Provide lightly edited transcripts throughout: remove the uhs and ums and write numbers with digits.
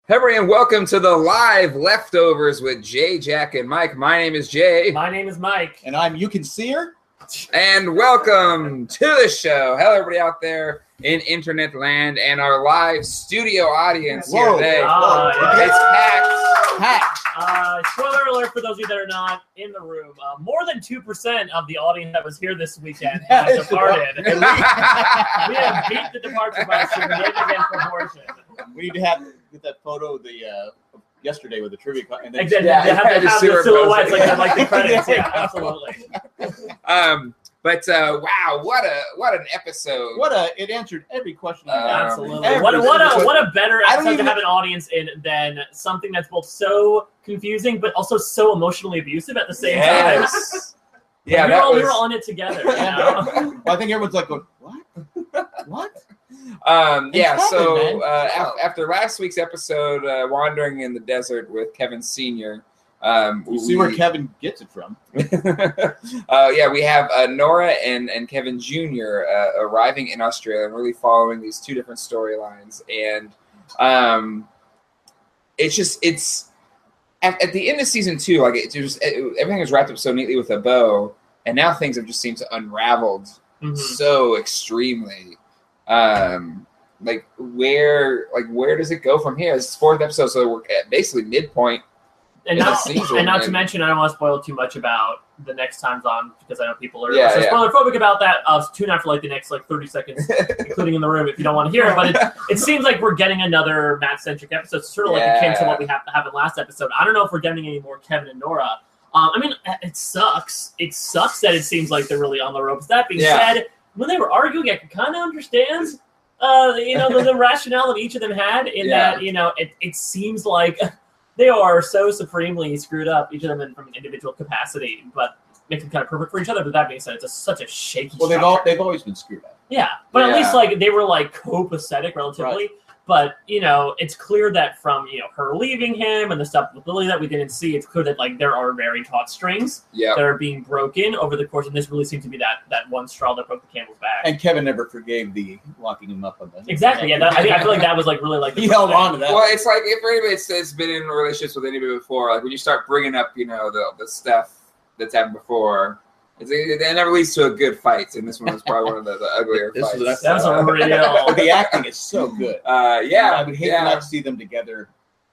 Everybody, and welcome to the live leftovers with Jay, Jack, and Mike. My name is Jay. My name is Mike. And I'm You Can See Her. And welcome to the show. Hello, everybody out there in internet land and our live studio audience here today. It's packed. Spoiler alert for those of you that are not in the room. More than 2% of the audience that was here this weekend has departed. We have beat the departure by a significant proportion. We need to get that photo of the yesterday with the trivia. And then Exactly. They have the silhouettes like the credits. Yeah, absolutely. But wow, what an episode! It answered every question. Absolutely. What a better episode to have an audience in than something that's both so confusing but also so emotionally abusive at the same time. Yeah, we were on it together. You know? Well, I think everyone's like, going, what? After last week's episode, Wandering in the Desert with Kevin Sr., you see where Kevin gets it from. We have Nora and Kevin Jr. Arriving in Australia and really following these two different storylines. And it's at the end of season 2, everything was wrapped up so neatly with a bow, and now things have just seemed to unraveled so extremely. Where does it go from here? It's the 4th episode, so we're at basically midpoint. And not to mention, I don't want to spoil too much about the next time's on because I know people are spoiler-phobic about that. Tune out for the next 30 seconds, including in the room if you don't want to hear it. But it seems like we're getting another Matt-centric episode, sort of akin to what we have in last episode. I don't know if we're getting any more Kevin and Nora. It sucks. It sucks that it seems like they're really on the ropes. That being said, when they were arguing, I could kind of understand the rationale that each of them had in that, it seems like they are so supremely screwed up, each of them from an individual capacity, but makes them kind of perfect for each other. But that being said, it's such a shaky structure. They've always been screwed up. Yeah, but at least they were copacetic relatively. Right. But it's clear that from her leaving him and the stuff with Lily that we didn't see, it's clear that there are very taut strings that are being broken over the course, and this really seems to be that one straw that broke the camel's back. And Kevin never forgave the locking him up on that. Exactly. Yeah, I feel like that was really he held on to that. Well, it's like if anybody that's been in relationships with anybody before, when you start bringing up the stuff that's happened before. It never leads to a good fight, and this one was probably one of the uglier fights. That was a real. The acting is so good. I would hate to not see them together.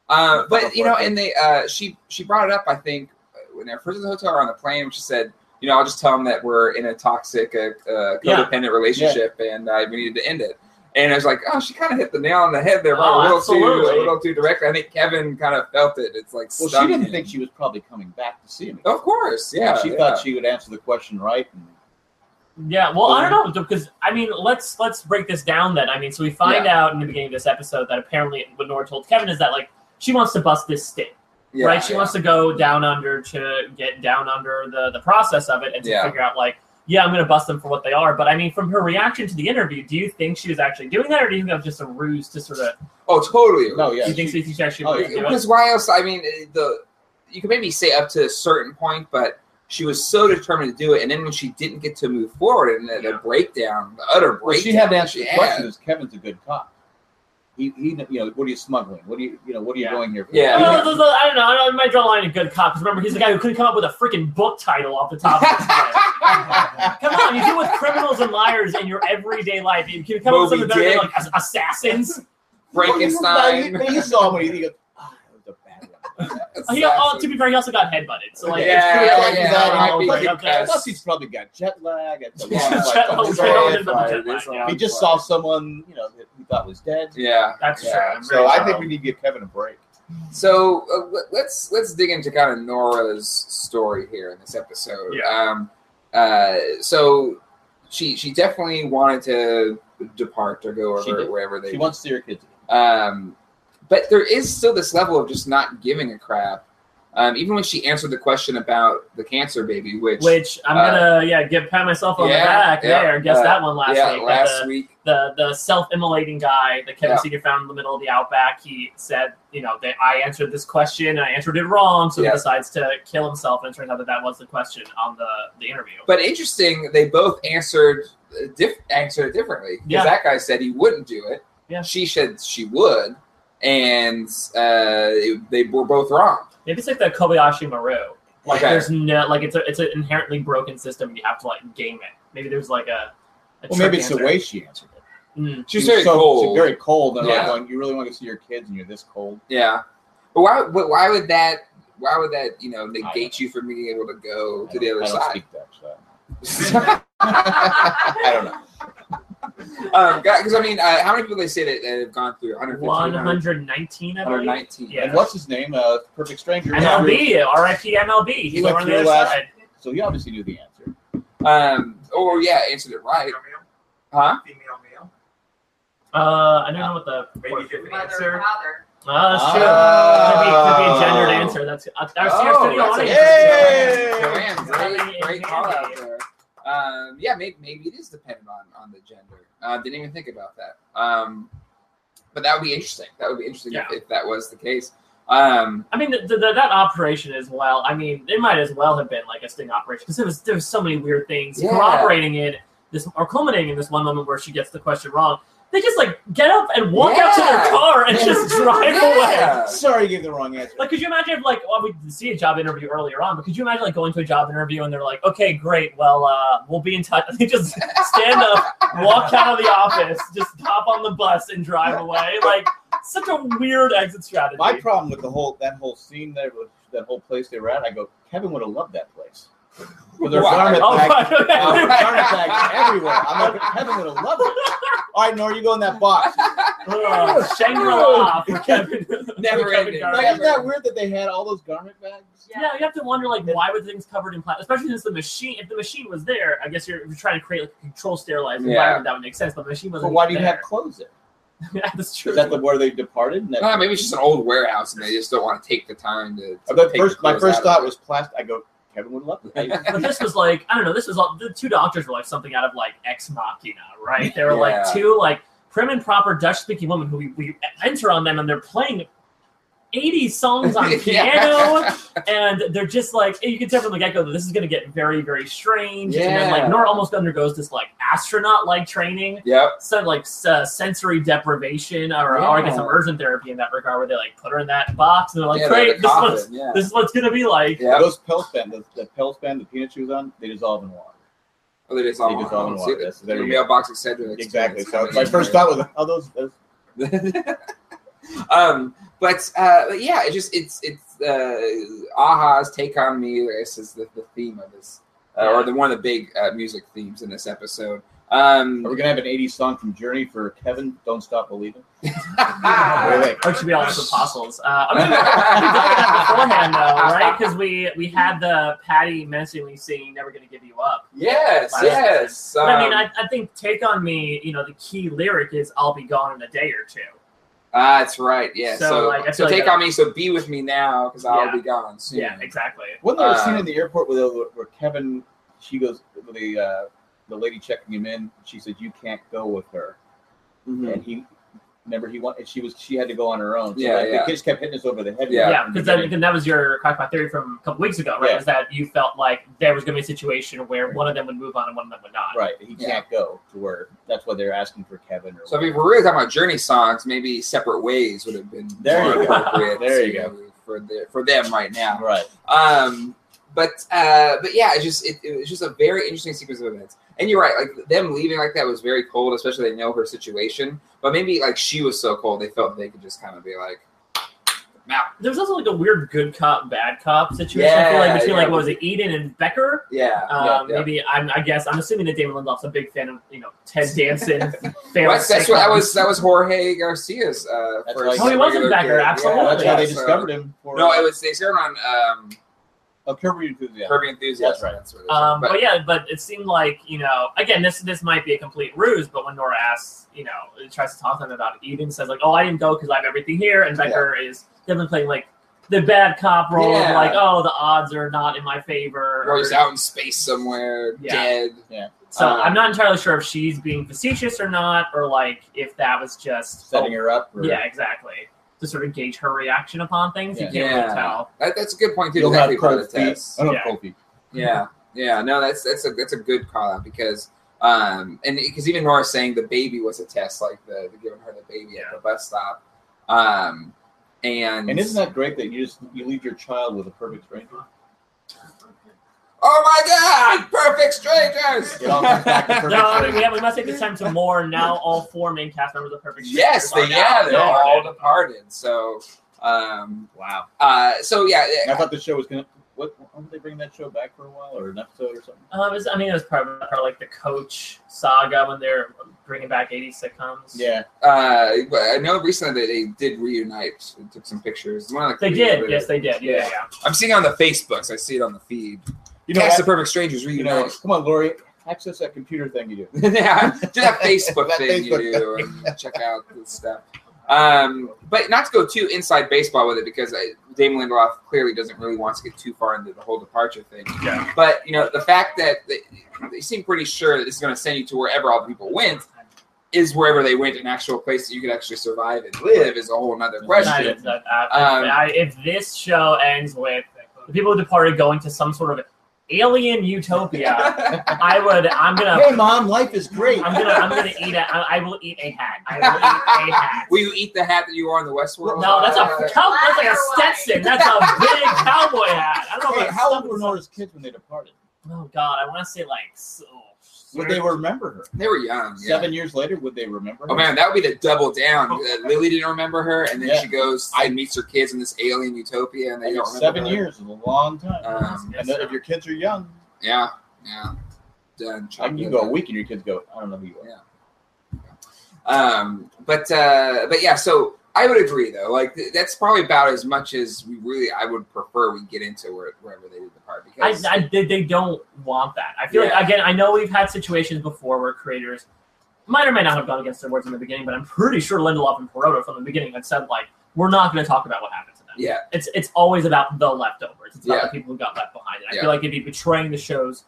And she brought it up. I think when they were first at the hotel or on the plane, she said, "I'll just tell them that we're in a toxic, codependent relationship, and we needed to end it." And I was like, "Oh, she kind of hit the nail on the head there, a little too directly." I think Kevin kind of felt it. It's like, well, she didn't think she was probably coming back to see him. Of course, yeah. She thought she would answer the question right. Yeah, well, I don't know, because let's break this down then. So we find out in the beginning of this episode that apparently what Nora told Kevin is that she wants to bust this sting. Right? She wants to go down under to get down under the process of it and to figure out I'm going to bust them for what they are. But from her reaction to the interview, do you think she was actually doing that, or do you think that was just a ruse to sort of? Oh, totally. No, yeah. Do you think she actually? Because why else? You can maybe say up to a certain point, but she was so determined to do it, and then when she didn't get to move forward, and the breakdown, the utter breakdown, well, she had to answer the question: is Kevin's a good cop? He what are you smuggling? What are you going here for? Yeah. I don't know. I might draw a line of good cop because remember he's the guy who couldn't come up with a freaking book title off the top of his head. Come on, you deal with criminals and liars in your everyday life. You can come up with something better than assassins, Frankenstein. You saw when he goes, that was a bad one. To be fair, he also got headbutted. So plus he's probably got jet lag. He just saw someone that he thought was dead. Yeah, that's true. So I think we need to give Kevin a break. So let's dig into kind of Nora's story here in this episode. Yeah. So she definitely wanted to depart or go over wherever they. She wants to see her kids. But there is still this level of just not giving a crap. Even when she answered the question about the cancer baby, which I'm gonna pat myself on the back there. Guess that one last week. The self-immolating guy that Kevin Senior found in the middle of the outback. He said, that I answered this question and I answered it wrong, so he decides to kill himself. And it turns out that was the question on the interview. But interesting, they both answered it differently. Because that guy said he wouldn't do it. Yeah. She said she would. and they were both wrong. Maybe it's like the Kobayashi Maru. Like there's no like it's an inherently broken system. You have to like game it. Maybe there's like a well, maybe it's the way she answered it. She's very cold. She's very cold, and like, you really want to see your kids, and you're this cold. Yeah, but why would that negate you from being able to go to the other side? I don't know. Because how many people they say that have gone through 119? 119. Yeah. And what's his name? Perfect Stranger. MLB, R.I.P. MLB. He went through last side. So he obviously knew the answer. Answered it right. Huh? Female, male. I don't know what the maybe different answer. That's true. Could be a gendered answer. That's our studio audience. Great call out there. Maybe it is dependent on the gender. Didn't even think about that. But that would be interesting. If that was the case. That operation as well. It might as well have been like a sting operation because there was so many weird things corroborating it. Culminating in this one moment where she gets the question wrong. They just like get up and walk out to their car and just drive away. Sorry, you gave the wrong answer. Like, could you imagine if we see a job interview earlier on, but could you imagine like going to a job interview and they're like, okay, great, well, we'll be in touch. And they just stand up, walk out of the office, just hop on the bus and drive away. Like, such a weird exit strategy. My problem with that whole scene there, with that whole place they were at, I go, Kevin would have loved that place. With their garment bags everywhere. I'm like, Kevin would have loved it. All right, Nora, you go in that box. Shangri-La for Kevin. Never ending. Isn't that weird that they had all those garment bags? Yeah, you have to wonder, like, why were things covered in plastic? Especially since if the machine was there, I guess you're trying to create like a controlled sterilized environment, that would make sense, but the machine wasn't. But why do you have clothes there? Yeah, that's true. Is that where they departed? Maybe it's just an old warehouse and they just don't want to take the time to my first thought was plastic. I go, Kevin would love it. But this was like, I don't know, this was the two doctors were like something out of like Ex Machina, right? They were like two like prim and proper Dutch speaking women who we enter on them and they're playing 80 songs on piano and they're just like, you can tell from the get-go that this is going to get very, very strange. And then like Nora almost undergoes this like astronaut-like training. Yep. So like sensory deprivation or I guess immersion therapy in that regard where they like put her in that box and they're like, great, this is what's going to be like. Yeah. Those Pelspan, the Pelspan, the peanut she was on, they dissolve in water. Oh, they dissolve in water. The mailbox, etc. Exactly. So my first thought was, those. But it's Aha's "Take on Me." This is the theme of this, or one of the big music themes in this episode. Are we gonna have an '80s song from Journey for Kevin? "Don't Stop Believing." Or it should be all just apostles. I'm gonna that beforehand though, right? Because we had the Patty menacingly singing "Never Gonna Give You Up." Yes. But I think "Take on Me," the key lyric is "I'll be gone in a day or two." That's right. Yeah. So take on me. So be with me now because I'll be gone soon. Yeah, exactly. Wasn't there a scene in the airport where Kevin, she goes, the lady checking him in, she said, "You can't go with her," and he had to go on her own. So the kids kept hitting us over the head. Yeah, because that was your crackpot theory from a couple weeks ago, right? Was that you felt like there was going to be a situation where one of them would move on and one of them would not. Right, he can't go to where. That's why they're asking for Kevin. So if we're really talking about Journey songs, maybe "Separate Ways" would have been more appropriate. There you go. For them right now. Right. But yeah, it was just a very interesting sequence of events. And you're right, like them leaving like that was very cold, especially they know her situation. But maybe like she was so cold, they felt they could just kind of be like, out. There was also like a weird good cop, bad cop situation. I feel like between what was it, Eden and Becker? Maybe I'm assuming that Damon Lindelof's a big fan of Ted Danson. That was Jorge Garcia's first. Oh, he was in Becker, absolutely. That's how they discovered him. They started on. Kirby Enthusiasm. Kirby Enthusiasm. That's right. But it seemed like, again, this might be a complete ruse, but when Nora asks, tries to talk to them about it, Eden says like, "Oh, I didn't go because I have everything here," and Becker is definitely playing like the bad cop role of like, "Oh, the odds are not in my favor," or he's out in space somewhere, dead. Yeah. So I'm not entirely sure if she's being facetious or not, or like if that was just setting her up. Yeah, exactly. To sort of gauge her reaction upon things. You can't really tell. That's a good point too. You'll have cold feet. Cold feet. Yeah. No, that's a good call out because and because even Nora's saying the baby was a test, like the giving her the baby at the bus stop. And isn't that great that you leave your child with a perfect stranger? Oh my God! Perfect strangers. We must take the time to mourn. Now all 4 main cast members of Perfect Strangers. Yes, they're all departed. So, wow. So yeah, I thought the show was gonna. When did they bring that show back for a while, or an episode or something? It was part of like the Coach saga when they're bringing back 80s sitcoms. Yeah. I know recently they did reunite. They took some pictures. They did. Yes, they did. Yeah. I'm seeing it on the Facebooks. I see it on the feed. Cast of Perfect Strangers reunite. Come on, Lori. Access that computer thing you do. Yeah, do that Facebook thing you do and check out this stuff. But not to go too inside baseball with it because Damon Lindelof clearly doesn't really want to get too far into the whole departure thing. Yeah. But the fact that they seem pretty sure that this is going to send you to wherever all the people went is wherever they went, an actual place that you could actually survive and live is a whole other question. If this show ends with the people who departed going to some sort of alien utopia, I'm gonna. Hey, Mom, life is great. I'm gonna eat it. I will eat a hat. I will eat a hat. Will you eat the hat that you wore in the Westworld? No, that's like a Stetson. That's a big cowboy hat. I don't know. How old were Nora's kids when they departed? Oh God, I want to say like. Would they remember her? They were young. 7 years later, would they remember her? Oh man, that would be the double down. Lily didn't remember her, and then she goes and meets her kids in this alien utopia, and they don't remember 7 years is a long time. And if your kids are young, done. You go a week and your kids go, I don't know who you are. But yeah, so I would agree though. Like that's probably about as much as I would prefer we get into wherever they do the part because they don't want that. I feel like again, I know we've had situations before where creators might or might not have gone against their words in the beginning, but I'm pretty sure Lindelof and Perotto from the beginning had said like we're not going to talk about what happened to them. Yeah, it's always about the leftovers. It's about the people who got left behind. And I feel like it'd be betraying the show's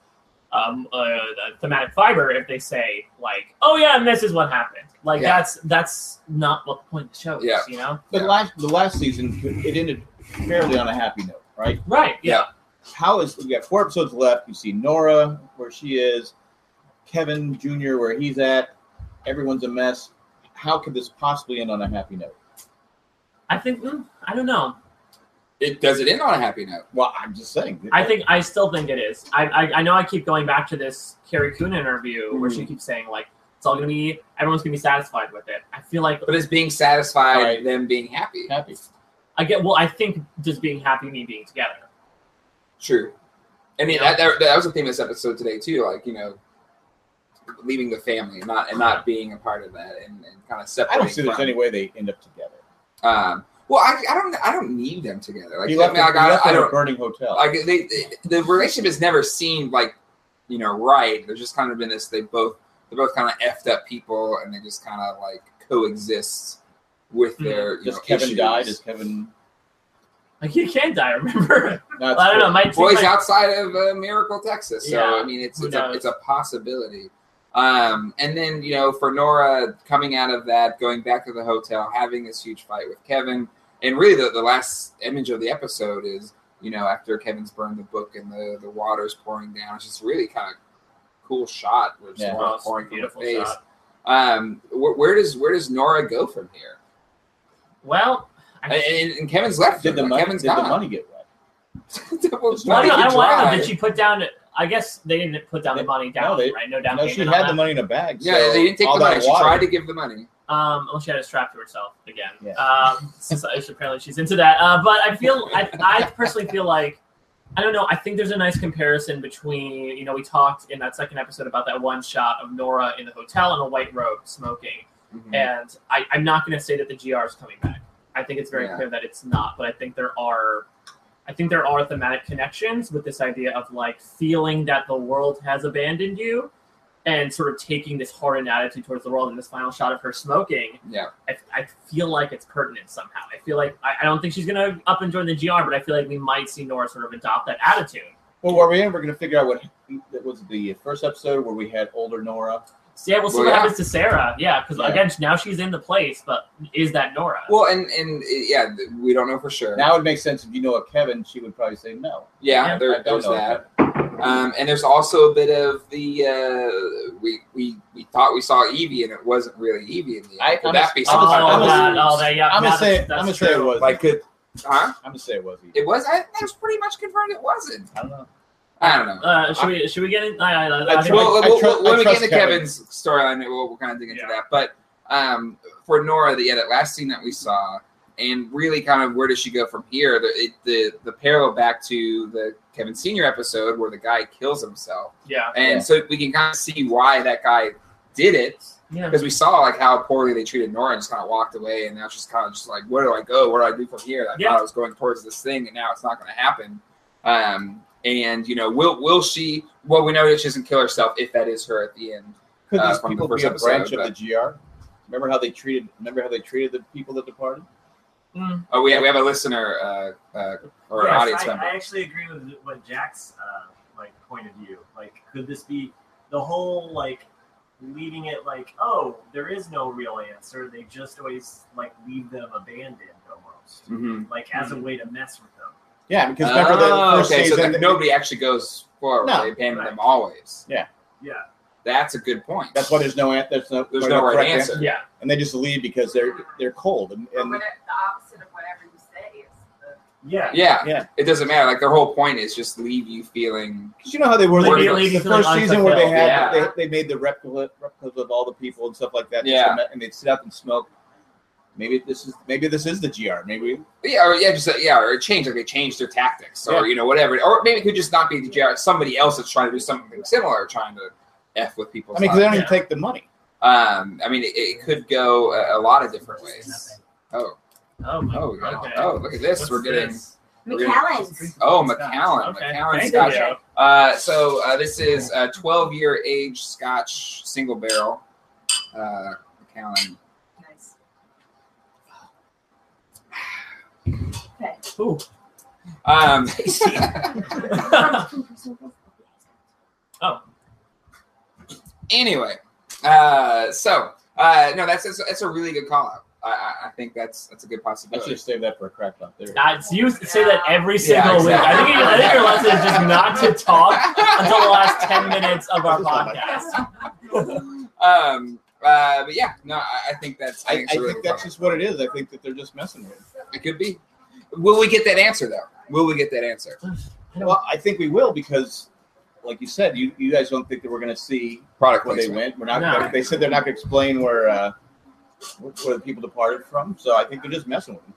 thematic fiber if they say like, oh yeah, and this is what happened. Like that's not what the point of the show is, you know. But the last season it ended fairly on a happy note, right? Right. Yeah. We got 4 episodes left. You see Nora where she is, Kevin Jr. where he's at. Everyone's a mess. How could this possibly end on a happy note? I think I don't know. Does it end on a happy note? Well, I'm just saying. I still think it is. I know I keep going back to this Carrie Coon interview where she keeps saying like it's all gonna be everyone's gonna be satisfied with it. I feel like, but is being satisfied them being happy? Happy. I think just being happy mean being together. True. I mean that was the theme of this episode today too. Like leaving the family, not being a part of that, and kind of separating. I don't see there's any way they end up together. Well, I don't need them together. Like he left a burning hotel. Like the relationship has never seemed like right. There's just kind of been this. They're both kind of effed up people, and they just kind of like coexist with their. Does Kevin issues. die? Does Kevin? Like he can't die. Remember? I don't know. Boy's outside of Miracle, Texas. So I mean, it's a possibility. And then for Nora coming out of that, going back to the hotel, having this huge fight with Kevin, and really the last image of the episode is after Kevin's burned the book and the water's pouring down. It's just really kind of cool shot where it's pouring from her face. Where does Nora go from here? Well, and Kevin's left. Did the money get wet? I wonder, did she put down? I guess they didn't put down the money down, right? No down payment. She had the money in a bag. Yeah, they didn't take the money. She tried to give the money. Well, she had it strapped to herself again. Yeah. Since apparently she's into that. But I personally feel like, I don't know. I think there's a nice comparison between, we talked in that second episode about that one shot of Nora in the hotel in a white robe smoking. Mm-hmm. And I'm not going to say that the GR is coming back. I think it's very clear that it's not. But I think there are thematic connections with this idea of like feeling that the world has abandoned you and sort of taking this hardened attitude towards the world in this final shot of her smoking. Yeah. I feel like it's pertinent somehow. I feel like, I don't think she's going to up and join the GR, but I feel like we might see Nora sort of adopt that attitude. Well, are we ever going to figure out what was the first episode where we had older Nora? So we'll see what happens to Sarah. Yeah, because again, now she's in the place, but is that Nora? Well, and we don't know for sure. Now it makes sense if you know a Kevin, she would probably say no. Yeah, there's that. And there's also a bit of the we thought we saw Evie and it wasn't really Evie in the end. Could that be something? I'm gonna say it was. Like, I'm gonna say it was Evie. It was. That was pretty much confirmed. It wasn't. I don't know. Should we get in? When we get into Kevin's storyline, we'll kind of dig into that. But for Nora, that last scene that we saw, and really kind of where does she go from here? The parallel back to the Kevin Sr. episode where the guy kills himself. Yeah. And so we can kind of see why that guy did it. Yeah. Because we saw like how poorly they treated Nora and just kind of walked away, and now she's kind of just like, where do I go? What do I do from here? I thought I was going towards this thing, and now it's not going to happen. And will she? Well, we know that she doesn't kill herself if that is her at the end. Could these people be a branch of the GR? Remember how they treated the people that departed? Mm. Oh, we have a listener or an audience member. I actually agree with what Jack's point of view. Like, could this be the whole leaving it like, oh, there is no real answer. They just always leave them abandoned almost, as a way to mess with them. Yeah, because remember the first season, so nobody actually goes forward. No, they abandon them always. Yeah. That's a good point. That's why there's no right answer. Yeah, and they just leave because they're cold and the opposite of whatever you say is Yeah. It doesn't matter. Like their whole point is just leave you feeling. Because you know how they were the first season where they had they made the replicas of all the people and stuff like that. Yeah, and they'd sit up and smoke. Maybe this is the GR. Maybe or change. Like they changed their tactics, or whatever. Or maybe it could just not be the GR. Somebody else that's trying to do something similar, trying to F with people. I mean, because they don't even take the money. It could go a lot of different ways. Oh, look at this. We're getting McAllen's. Oh, McAllen. Okay. McAllen Scotch. So this is a 12-year age Scotch single barrel. McAllen. Nice. Okay. Ooh. Oh. Anyway, that's a really good call out. I think that's a good possibility. I should save that for a crack out there. You say that every single week. I think your lesson is just not to talk until the last 10 minutes of our podcast. But yeah, no, I think that's. I think that's just what it is. I think that they're just messing with it. It could be. Will we get that answer though? Will we get that answer? Well, I think we will because, like you said, you guys don't think that we're going to see product where they went. We're not. No. They said they're not going to explain where the people departed from. So I think they're just messing with them.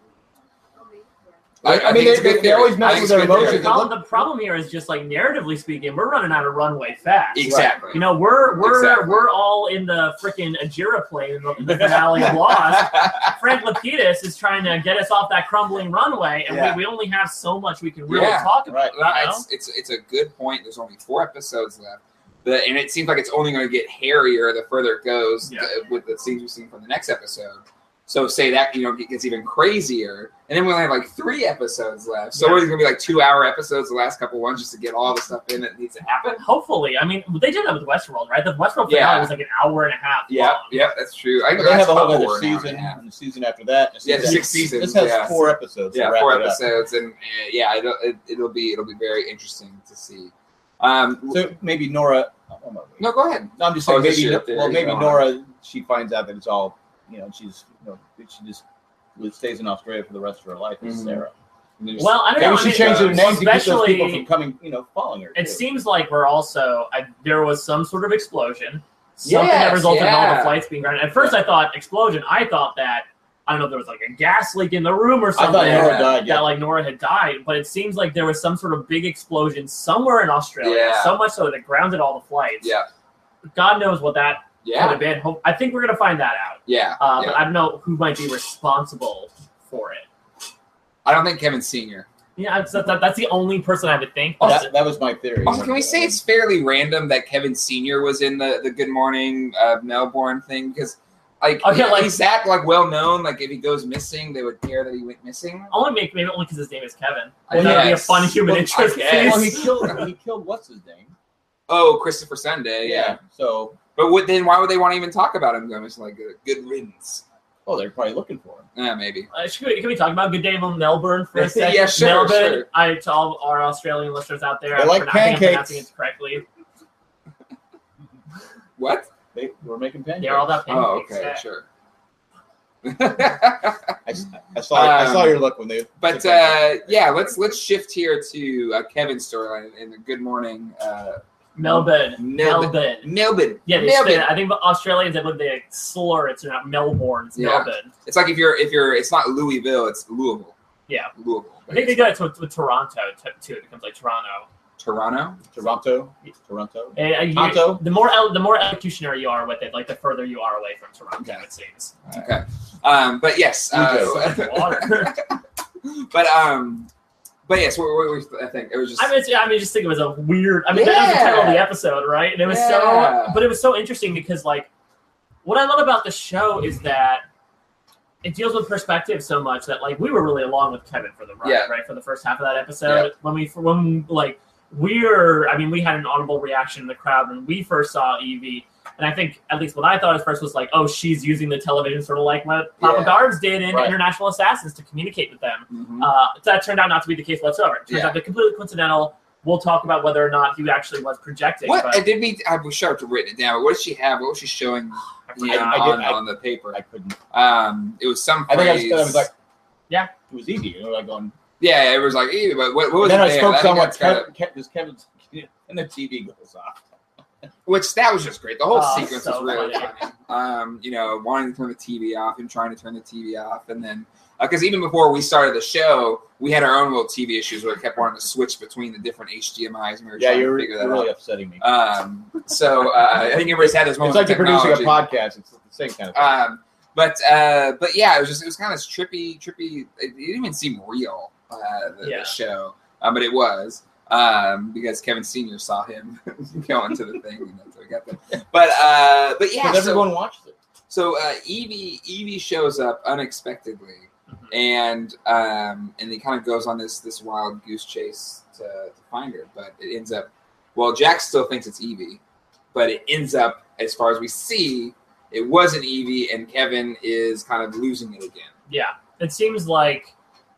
I mean, they always mess with their emotions. The problem here is just narratively speaking, we're running out of runway fast. Exactly. Right? We're all in the freaking Ajira plane in the finale of Lost. Frank Lapidus is trying to get us off that crumbling runway, and we only have so much we can really talk about. Right. It's a good point. There's only 4 episodes left. And it seems like it's only going to get hairier the further it goes with the scenes we've seen from the next episode. So say that gets even crazier, and then we only have 3 episodes left. So it's going to be 2-hour episodes the last couple ones just to get all the stuff in that needs to happen. Hopefully, I mean they did that with Westworld, right? The Westworld finale was an hour and a half. Yeah, that's true. They have a whole other season, and the season after that. 6 seasons. This has 4 episodes. Yeah, 4 episodes, and it'll be very interesting to see. So maybe Nora. No, go ahead. No, I'm just saying maybe Nora. She finds out that it's all. She just stays in Australia for the rest of her life as Sarah. Well, I don't know. She changed her name to keep those people from coming, following her. It seems like we're also there was some sort of explosion, something that resulted in all the flights being grounded. At first, I thought explosion. I thought that I don't know if there was a gas leak in the room or something. I thought Nora died. That Nora had died, but it seems like there was some sort of big explosion somewhere in Australia. So much so that it grounded all the flights. Yeah. God knows what that. Could have been. I think we're going to find that out. But I don't know who might be responsible for it. I don't think Kevin Sr. Yeah, that's the only person I would think. That was my theory. Also, can we say it's fairly random that Kevin Sr. was in the Good Morning Melbourne thing? Because he's that well known. If he goes missing, they would care that he went missing. Maybe only because his name is Kevin. That would be a fun human interest. Well, he killed what's his name? Oh, Christopher Sunday. Yeah. So. But then why would they want to even talk about him? It's like a good riddance. Oh, they're probably looking for him. Yeah, maybe. Can we talk about Good Day Melbourne for a second? Yeah, sure. Melbourne. Sure. To all our Australian listeners out there, I think I'm pronouncing it correctly. What? They were making pancakes. They're all about pancakes. Oh, okay, yeah. sure. I saw your look when they. But yeah, let's shift here to Kevin's storyline in the Good Morning. Melbourne. Yeah, I think Australians, they slur it, so not Melbourne, it's Melbourne. It's like if you're, it's not Louisville, it's Louisville. Yeah. Louisville. I think they do it with Toronto too. It becomes like Toronto. Toronto. The more elocutionary you are with it, like the further you are away from Toronto, it seems. Okay. But yes. But yes, I think it was just. I just think it was a weird. That was the title of the episode, right? And it was but it was so interesting because, like, what I love about the show is that it deals with perspective so much that, like, we were really along with Kevin for the ride, right, for the first half of that episode. Yeah. We had an audible reaction in the crowd when we first saw Evie. And I think, at least what I thought at first was like, oh, she's using the television sort of like what Papa Guards did in International Assassins to communicate with them. Mm-hmm. That turned out not to be the case whatsoever. It turns out they're completely coincidental. We'll talk about whether or not he actually was projecting. What? I was sure to have written it down, but what did she have? What was she showing on the paper? I couldn't. It was some phrase. I think I was like, yeah. It was Evie. You know, like going. Yeah, it was like Evie, but what was it? Then I spoke somewhat. Kevin's, and the TV goes off. Which that was just great. The whole sequence was really funny. Wanting to turn the TV off and trying to turn the TV off, and then because even before we started the show, we had our own little TV issues where it kept wanting to switch between the different HDMI's, and we were trying to figure that really out. Upsetting me. So I think everybody's had this moment. It's like producing a podcast. It's the same kind of thing. But yeah, it was kind of trippy. It didn't even seem real. The show, but it was. Because Kevin Sr. saw him go into the thing, and that's how we got there. But yeah, because everyone watched it. So Evie shows up unexpectedly, and he kind of goes on this wild goose chase to find her. But it ends up, Jack still thinks it's Evie, but it ends up, as far as we see, it wasn't Evie, and Kevin is kind of losing it again. Yeah, it seems like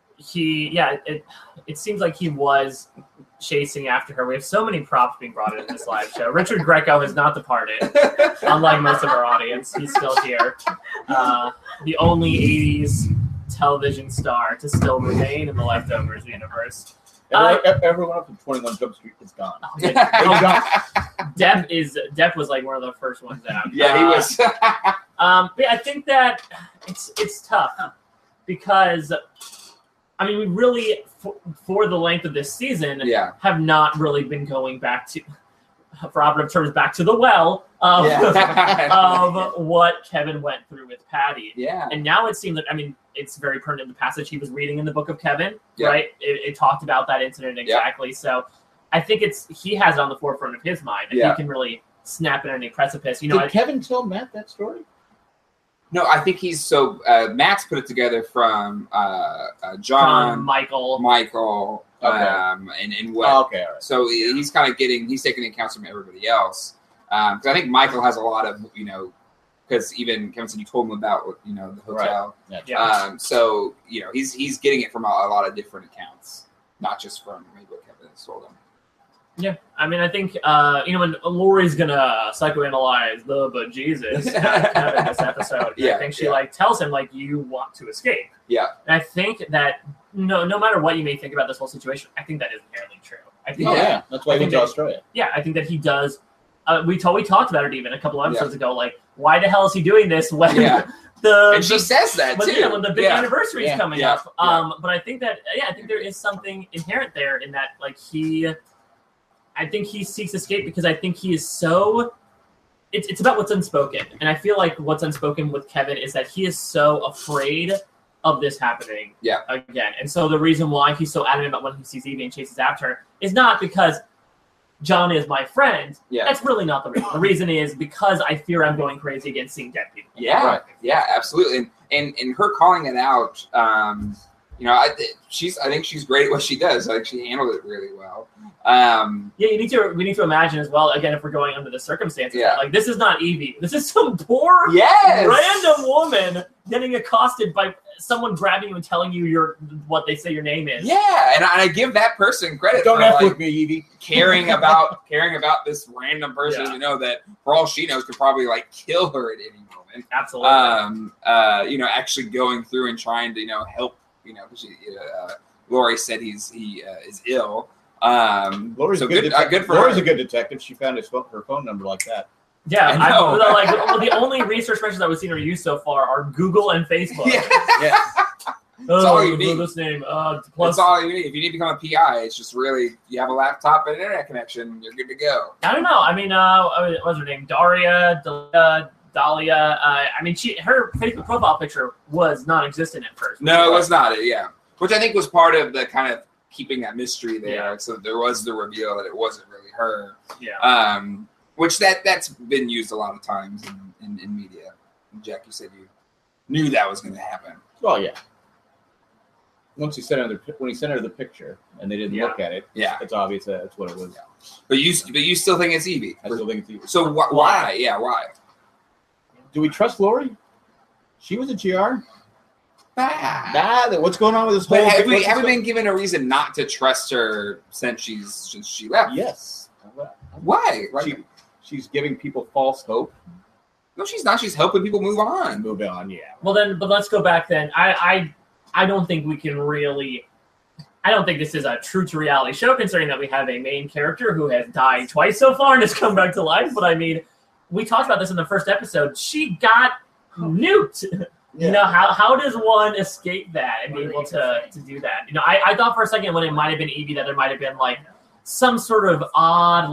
it seems like he was chasing after her. We have so many props being brought in this live show. Richard Greco has not departed, unlike most of our audience. He's still here. The only 80s television star to still remain in the Leftovers universe. Everyone up to 21 Jump Street is gone. Depp was like one of the first ones out. Yeah, he was. But I think that it's tough because we really, for the length of this season, have not really been going back to, for operative terms, back to the well of what Kevin went through with Patty. Yeah. And now it seems that, it's very pertinent to the passage he was reading in the Book of Kevin, right? It talked about that incident exactly. So I think he has it on the forefront of his mind, and he can really snap at any precipice. Did Kevin tell Matt that story? No, I think Matt's put it together from John, from Michael, and what. All right. So he's kind of he's taking accounts from everybody else. Because I think Michael has a lot of, because even Kevin said you told him about, the hotel. Right. Yeah. So he's getting it from a lot of different accounts, not just from maybe what Kevin has told him. Yeah, I think when Lori's gonna psychoanalyze the bejesus out of this episode, I think she tells him you want to escape. Yeah, and I think that no matter what you may think about this whole situation, I think that is inherently true. I think that's why he went to Australia. Yeah, I think that he does. We talked about it even a couple of episodes ago. Why the hell is he doing this when and she says that too. Yeah, when the big anniversary is coming up. But I think that I think there is something inherent there in that I think he seeks escape because I think he is so. It's about what's unspoken, and I feel like what's unspoken with Kevin is that he is so afraid of this happening again. And so the reason why he's so adamant about when he sees Evie and chases after her is not because John is my friend. Yeah. That's really not the reason. The reason is because I fear I'm going crazy against seeing dead people. Yeah, absolutely. And her calling it out, I think she's great at what she does. I think she handled it really well. We need to imagine as well. Again, if we're going under the circumstances, like this is not Evie. This is some poor random woman getting accosted by someone grabbing you and telling you what they say your name is. Yeah, and I give that person credit. Don't F with me, Evie. Caring about this random person, that for all she knows could probably kill her at any moment. Absolutely. Actually going through and trying to help. Because Laurie said he is ill. Laurie's a good detective. She found her phone number like that. Yeah, the only research measures that we've seen her use so far are Google and Facebook. Yeah. That's all you need. This name. That's all you need. If you need to become a PI, it's just really you have a laptop and an internet connection, you're good to go. I don't know. I mean, what was her name? Dahlia. Her Facebook profile picture was non-existent at first. No, it was not. Yeah, which I think was part of the kind of keeping that mystery there. Yeah. So there was the reveal that it wasn't really her. Yeah. Which that's been used a lot of times in media. Jack, you said you knew that was going to happen. Well, yeah. Once he sent her the picture and they didn't look at it, it's obvious that's what it was. Yeah. But you still think it's Evie? I still think it's Evie. So why? Yeah, why? Do we trust Laurie? She was a GR. What's going on with this whole? Have we been given a reason not to trust her since she left? Yes. Why? She's giving people false hope. No, she's not. She's helping people move on. Yeah. Well, but let's go back then. I don't think we can really. I don't think this is a true to reality show, considering that we have a main character who has died twice so far and has come back to life. But I mean, we talked about this in the first episode. She got nuked. Yeah. How does one escape that and be able to do that? I thought for a second when it might have been Evie that there might have been some sort of odd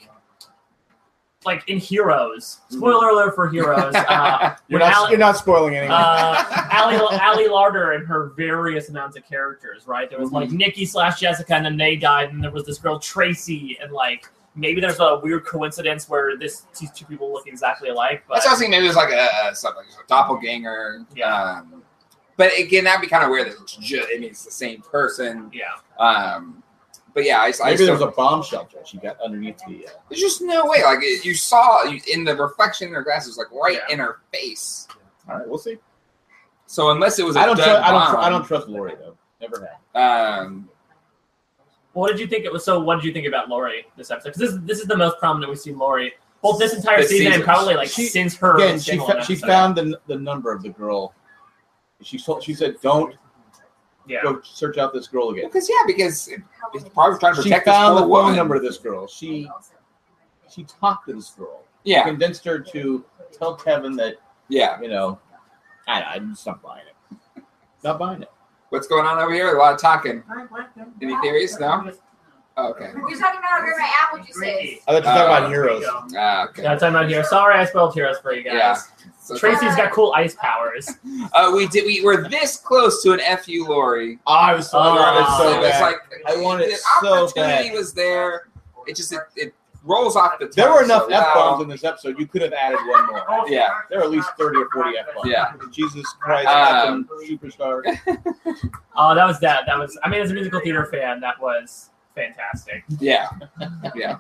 in Heroes. Spoiler alert for Heroes. You're not spoiling anything. Ali Larder and her various amounts of characters, right? There was Nikki / Jessica, and then they died, and there was this girl Tracy, and maybe there's a weird coincidence where these two people look exactly alike. But that's what I was thinking. Maybe there's a doppelganger. Yeah. But again, that'd be kind of weird that it's the same person. Yeah. But yeah, maybe there was a bomb shelter she got underneath the. There's just no way. You saw in the reflection in her glasses, in her face. All right, we'll see. So unless it was, I don't trust Laurie though. Never have. What did you think it was? So what did you think about Laurie this episode? Because this is the most prominent we've seen Laurie both this entire season and probably since her. Again, she found the number of the girl. She said, "Don't go search out this girl again." Because it's probably trying to protect. She found the phone number of this girl. She talked to this girl. Yeah, convinced her to tell Kevin that. Yeah, I'm just not buying it. Not buying it. What's going on over here? A lot of talking. Any theories? No? Oh, okay. You're talking about where my apple juice is. I thought you were talking about Heroes. Okay. Yeah, I'm talking about Heroes. Sorry, I spoiled Heroes for you guys. Yeah. So Tracy's got cool ice powers. We were this close to an FU Laurie. I was so bad. It was I wanted it so bad. The opportunity was there. It just it rolls off the tongue. There were enough F-bombs in this episode. You could have added one more. Yeah. There are at least 30 or 40 F-bombs. Yeah. Jesus Christ, superstar. Oh, that was that. That was, as a musical theater fan, that was fantastic. Yeah. Yeah.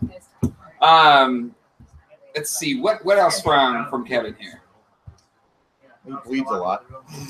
Let's see. What else from Kevin here? He bleeds a lot.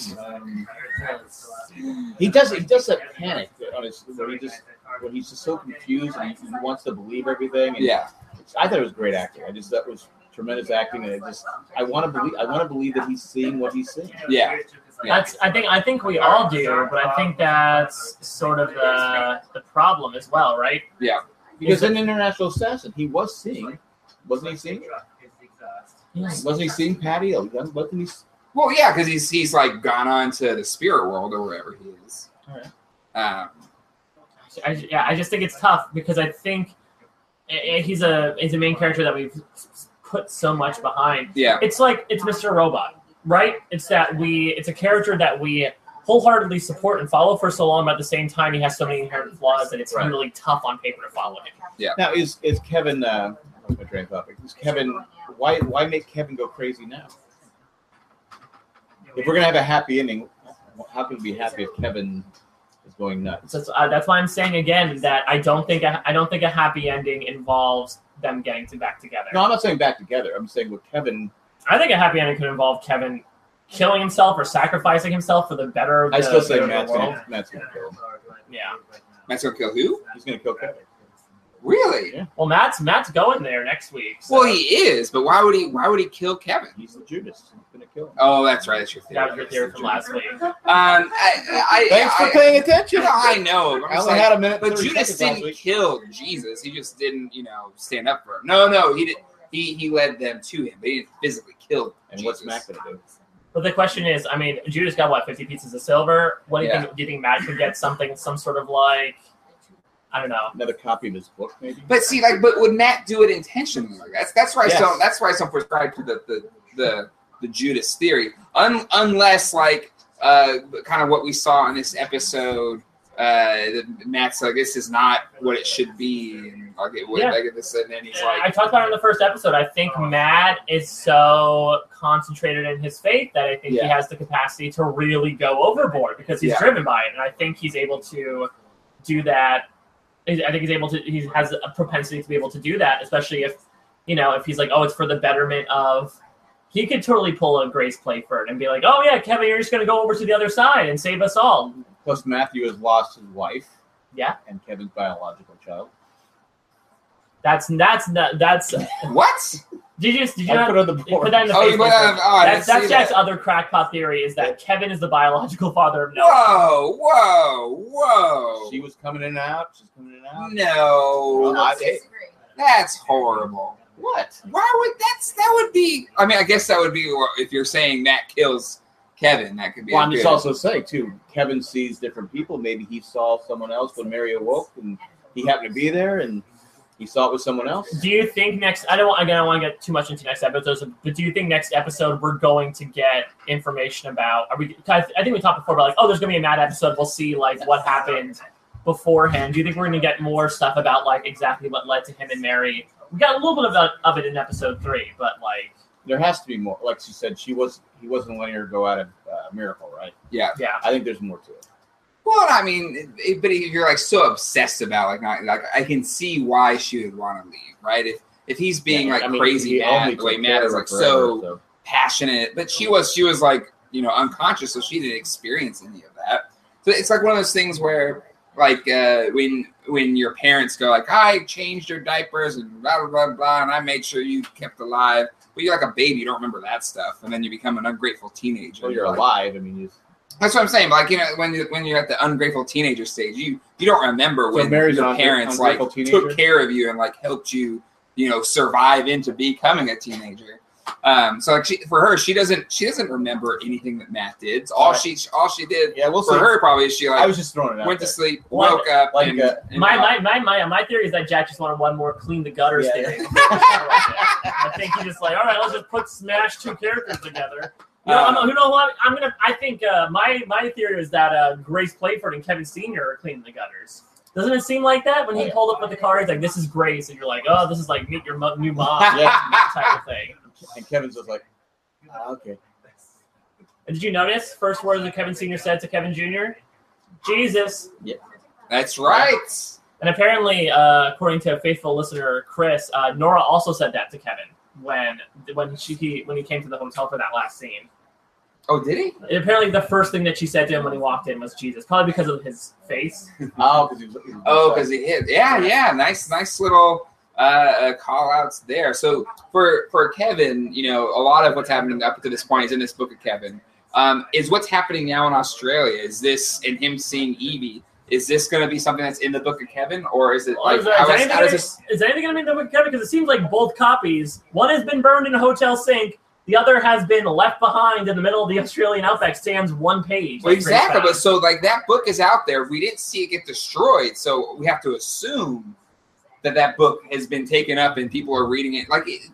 He does that panic on his when he's just so confused and he wants to believe everything. And I thought it was great acting. That was tremendous acting, and I want to believe that he's seeing what he's seeing. Yeah. I think we all do, but I think that's sort of the problem as well, right? Yeah. Because in International Assassin, he was seeing, wasn't he seeing? Yes. Wasn't he seeing Patty? Wasn't he? Well, yeah, because he's gone on to the spirit world or wherever he is. All right. I just think it's tough because I think he's a main character that we've put so much behind. Yeah. It's it's Mr. Robot, right? It's a character that we wholeheartedly support and follow for so long, but at the same time he has so many inherent flaws that it's really tough on paper to follow him. Yeah. Now is Kevin my train of topic. Is Kevin why make Kevin go crazy now? If we're gonna have a happy ending, how can we be happy if Kevin is going nuts. So, that's why I'm saying again that I don't think a happy ending involves them getting back together. No, I'm not saying back together. I'm saying with Kevin. I think a happy ending could involve Kevin killing himself or sacrificing himself for the better of the, I still say Matt's gonna kill him. Yeah. Matt's gonna kill who? He's gonna kill Kevin. Really? Yeah. Well, Matt's going there next week. So. Well, he is, but why would he kill Kevin? He's the Judas. He's gonna kill him. Oh, that's right. That's your theory. That was your theory from last week. Thanks for paying attention. I know. I only had a minute. But Judas didn't kill Jesus. He just didn't, stand up for him. No, he did. He led them to him, but he didn't physically kill. And Jesus. what's Matt gonna do? But the question is, I mean, Judas got 50 pieces of silver. What do you think? Do you think Matt could get some sort of like, I don't know, another copy of his book, maybe? But see, but would Matt do it intentionally? That's why I don't prescribe to the Judas theory, unless kind of what we saw in this episode. Matt's like, this is not what it should be, and I'll get this, and then he's like, I talked about it in the first episode. I think Matt is so concentrated in his faith that I think he has the capacity to really go overboard because he's driven by it, and I think he's able to do that. I think he has a propensity to be able to do that, especially if he's like, oh, it's for the betterment of. He could totally pull a Grace Playford and be like, oh yeah, Kevin, you're just going to go over to the other side and save us all. Plus, Matthew has lost his wife. Yeah. And Kevin's biological child. That's what? Did you not put it on the board? Put that in the Facebook? That's Jack's other crackpot theory is that Kevin is the biological father of Noah. Whoa! She was coming in and out. She's coming in and out. No, that's horrible. What? Why would that would be? I mean, I guess that would be if you're saying Matt kills Kevin. That could be. Well, I'm just also saying too. Kevin sees different people. Maybe he saw someone else when Mary awoke, and he happened to be there, and he saw it with someone else. Do you think I don't want to get too much into next episodes, but do you think next episode we're going to get information about? I think we talked before about there's going to be a Matt episode. We'll see what happened beforehand. Do you think we're going to get more stuff about exactly what led to him and Mary? We got a little bit of it in episode 3, but there has to be more. Like she said, he wasn't letting her go out of Miracle, right? Yeah. I think there's more to it. Well, I mean, but if you're so obsessed about I can see why she would want to leave, right? If he's being crazy mad, the way Matt is so passionate, but she was unconscious, so she didn't experience any of that. So it's one of those things where. When your parents go I changed your diapers and blah, blah, blah, blah, and I made sure you kept alive. But you're like a baby, you don't remember that stuff. And then you become an ungrateful teenager. Well, you're alive. I mean, that's what I'm saying. When you're at the ungrateful teenager stage, you don't remember when your parents took care of you and helped you, survive into becoming a teenager. For her, she doesn't remember anything that Matt did. So all she did for her probably is I was just throwing it out went to sleep, woke up. My theory is that Jack just wanted one more clean the gutters theory. I think he just all right, let's just smash 2 characters together. I think my theory is that Grace Playford and Kevin Sr. are cleaning the gutters. Doesn't it seem like that when he pulled up with the car? He's like, "This is Grace," and you're like, "Oh, this is meet your new mom," type of thing. And Kevin's just okay. And did you notice first words that Kevin Sr. said to Kevin Jr.? Jesus. Yeah, that's right. And apparently, according to a faithful listener, Chris, Nora also said that to Kevin when he came to the hotel for that last scene. Oh, did he? And apparently, the first thing that she said to him when he walked in was Jesus, probably because of his face. Because he hit. Yeah. Nice little. Call outs there. So for Kevin, a lot of what's happening up to this point is in this book of Kevin. Is what's happening now in Australia? Is this and him seeing Evie? Is this going to be something that's in the book of Kevin, or is it is anything going to be in the book of Kevin? Because it seems like both copies. One has been burned in a hotel sink. The other has been left behind in the middle of the Australian outback. Sans one page. Well, exactly. But so that book is out there. We didn't see it get destroyed, so we have to assume that book has been taken up and people are reading it.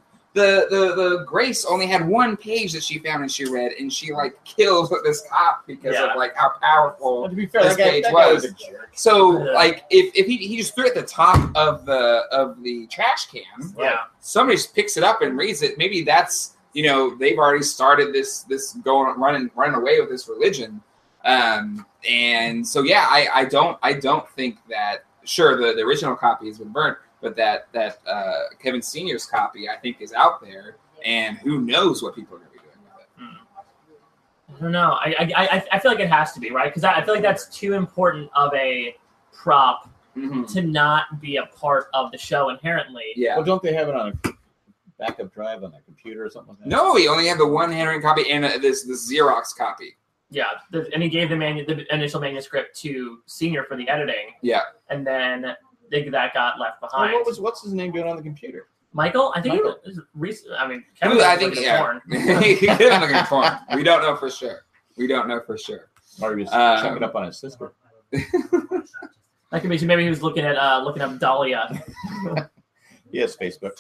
The Grace only had 1 page that she found and she read, and she kills this cop because of how powerful this page was. So if he just threw it at the top of the trash can, somebody just picks it up and reads it. Maybe that's they've already started this running away with this religion. And so I don't think that the original copy has been burnt, but that Kevin Sr.'s copy I think is out there, and who knows what people are going to be doing with it. I don't know. I feel like it has to be, right? Because I feel like that's too important of a prop to not be a part of the show inherently. Yeah. Well, don't they have it on a backup drive on a computer or something like that? No, he only had the one handwritten copy and this Xerox copy. Yeah, and he gave the initial manuscript to Senior for the editing. Yeah. And then that got left behind. Well, what's his name doing on the computer? Michael? I think Michael. He was Kevin I think, porn. He could have been looking at porn. We don't know for sure. Or he was checking up on his sister. That could be. Maybe he was looking up Dahlia. Yes, Facebook.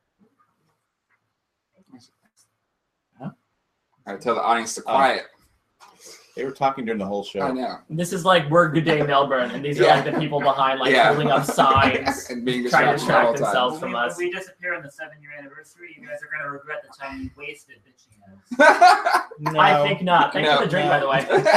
Huh? I tell the audience to quiet. They were talking during the whole show. I know. This is like we're Good Day Melbourne, and these are like the people behind, holding up signs and being trying to distract themselves from us. When we disappear on the 7-year anniversary, you guys are going to regret the time you wasted bitching at us. No. I think not. Thanks for the drink, by the way. No, with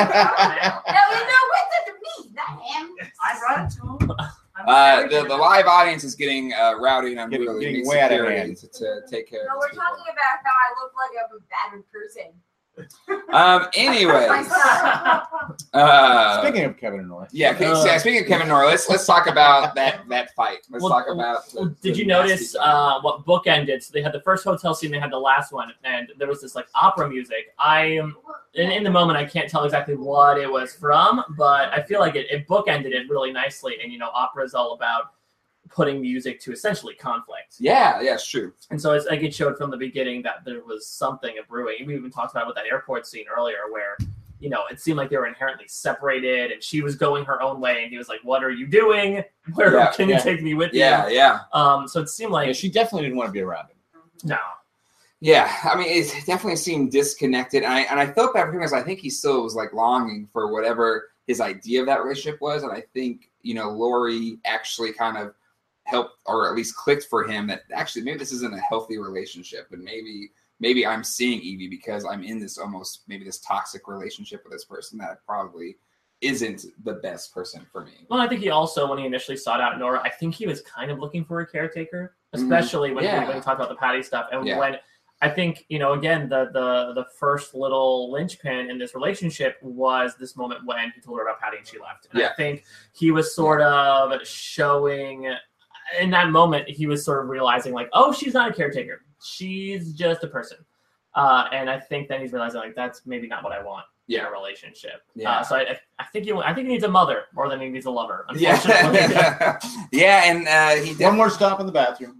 me, not him. I brought it to him. The live audience is getting rowdy and unruly. Getting way out of hand. To take care No, of we're people. talking about how I look like I'm a battered person. Anyway. Speaking of Kevin and Nora. Speaking of Kevin and Nora, let's talk about that fight. Let's talk about. Did you notice what book ended? So they had the first hotel scene, they had the last one, and there was this opera music. In the moment, I can't tell exactly what it was from, but I feel like it bookended it really nicely. And opera is all about putting music to essentially conflict. Yeah, it's true. And so it's it showed from the beginning that there was something brewing. We even talked about it with that airport scene earlier where, it seemed like they were inherently separated and she was going her own way and he was like, what are you doing? Can you take me with you? Yeah. So it seemed like... she definitely didn't want to be around him. No. Yeah, I mean, it definitely seemed disconnected. And I felt bad for him because I think he still was longing for whatever his idea of that relationship was. And I think, Lori actually kind of helped or at least clicked for him that actually maybe this isn't a healthy relationship and maybe I'm seeing Evie because I'm in this almost maybe this toxic relationship with this person that probably isn't the best person for me. Well, I think he also, when he initially sought out Nora, I think he was kind of looking for a caretaker, especially when he talked about the Patty stuff. And when I think, again, the first little linchpin in this relationship was this moment when he told her about Patty and she left. And I think he was sort of showing... In that moment, he was sort of realizing she's not a caretaker. She's just a person. And I think then he's realizing that's maybe not what I want in a relationship. Yeah. So I think he needs a mother more than he needs a lover, unfortunately. And he one more stop in the bathroom.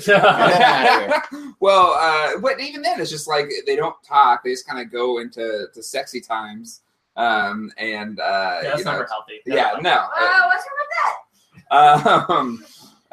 But even then, it's just they don't talk. They just kind of go into sexy times. That's never healthy. No. What's wrong with that?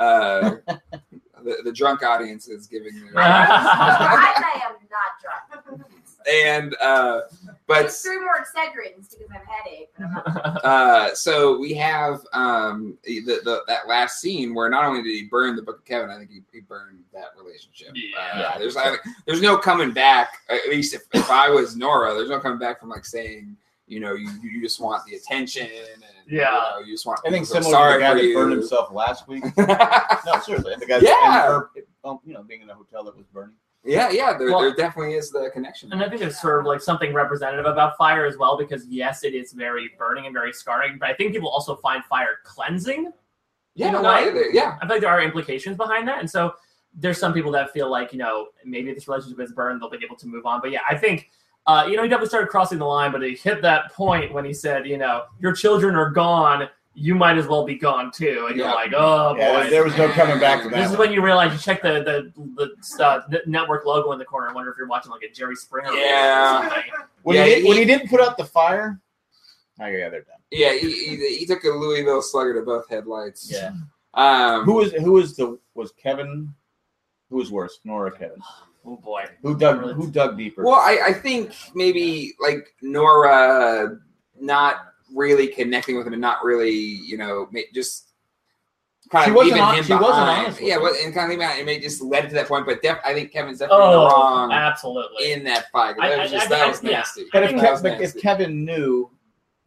The drunk audience is giving me. I am not drunk. And but it's 3 more Excedrins because I have a headache. So we have that last scene where not only did he burn the Book of Kevin, I think he burned that relationship. There's no coming back. At least if I was Nora, there's no coming back from saying. You just want the attention, and you just want. I think similar to the guy that burned himself last week. No, seriously, the guy being in a hotel that was burning. There definitely is the connection. And I think there's sort of something representative about fire as well, because yes, it is very burning and very scarring, but I think people also find fire cleansing. I feel like there are implications behind that, and so there's some people that feel maybe if this relationship is burned, they'll be able to move on. But I think. He definitely started crossing the line, but he hit that point when he said, your children are gone, you might as well be gone too. And you're like, oh boy. There was no coming back from that. This is when you realize you check the network logo in the corner and wonder if you're watching a Jerry Springer movie or something. When he didn't put out the fire, they're done. Yeah, he took a Louisville Slugger to both headlights. Yeah. Was Kevin? Who was worse, Nora or Kevin? Oh boy, who dug deeper? Well, I think maybe Nora not really connecting with him and not really just kind of leaving him behind. She wasn't honest. And kind of leaving out. It may just led to that point, but I think Kevin's definitely wrong. Absolutely, in that fight. That was nasty. But if Kevin knew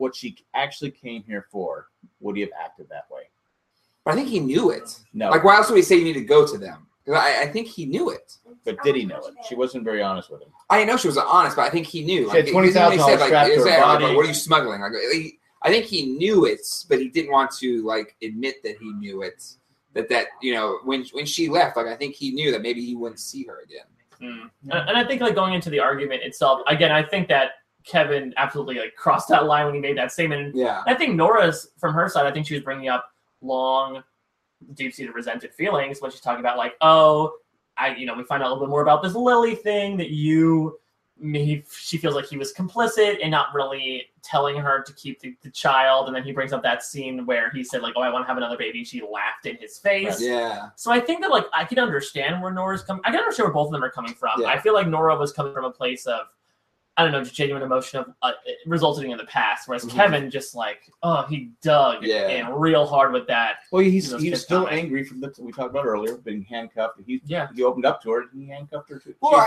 what she actually came here for, would he have acted that way? But I think he knew it. No. Like, why else would he say you need to go to them? I think he knew it. But did he know it? She wasn't very honest with him. I know she was honest, but I think he knew. She had $20,000 strapped to her body. What are you smuggling? Like, I think he knew it, but he didn't want to like admit that he knew it. That when she left, like I think he knew that maybe he wouldn't see her again. And I think like going into the argument itself, again, I think that Kevin absolutely like crossed that line when he made that statement. Yeah. I think Nora's from her side, I think she was bringing up long, deep-seated resented feelings when she's talking about like, we find out a little bit more about this Lily thing that she feels like he was complicit and not really telling her to keep the child. And then he brings up that scene where he said like, I want to have another baby. She laughed in his face. Yeah. So I think that like, I can understand where Nora's coming. I can understand where both of them are coming from. Yeah. I feel like Nora was coming from a place of, I don't know, just genuine emotion of resulting in the past. Whereas Kevin just like, he dug in real hard with that. Well, he's still angry from we talked about earlier, being handcuffed. He opened up to her and he handcuffed her too. Well,